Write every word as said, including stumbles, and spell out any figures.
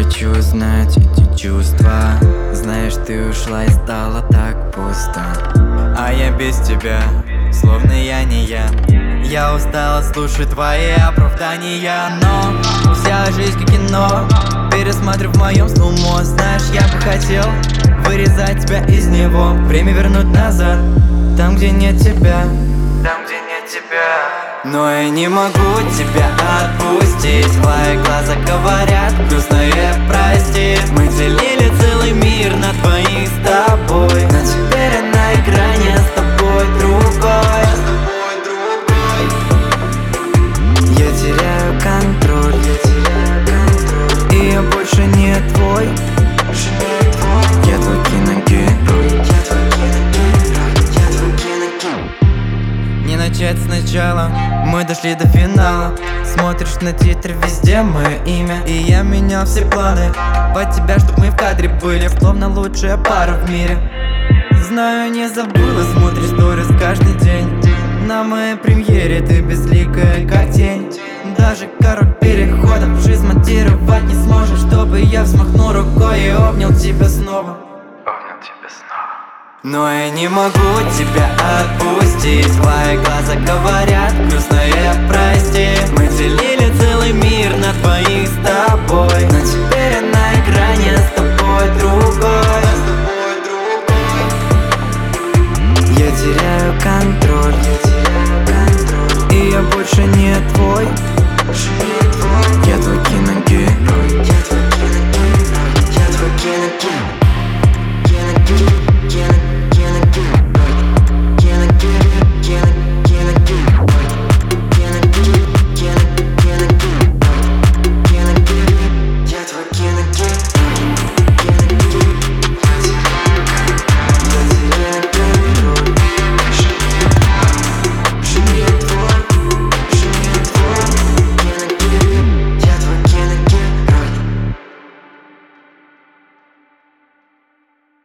хочу знать эти чувства. Знаешь, ты ушла и стало так пусто, а я без тебя, словно я не я. Я устала слушать твои оправдания, но вся жизнь как кино, пересмотрю в моем слумо. Знаешь, я бы хотел вырезать тебя из него, время вернуть назад, там, где нет тебя, там, где нет тебя. Но я не могу тебя отпустить. Твои глаза говорят грустное прости. Мы делили целый мир на двоих с тобой, но теперь на экране с тобой другой. Я теряю контроль, и я больше не твой. Я твой киногерой. Не начать сначала, мы дошли до финала. Смотришь на титры, везде мое имя, и я менял все планы под тебя, чтоб мы в кадре были, словно лучшая пара в мире. Знаю, не забыла, смотришь сторис каждый день. На моей премьере ты безликая, как тень. Даже король переходов жизнь монтировать не сможешь, чтобы я взмахнул рукой и обнял тебя снова. Обнял тебя снова. Но я не могу тебя отпустить. Твои глаза говорят грустное прости. Мы делили целый мир на двоих с тобой, но теперь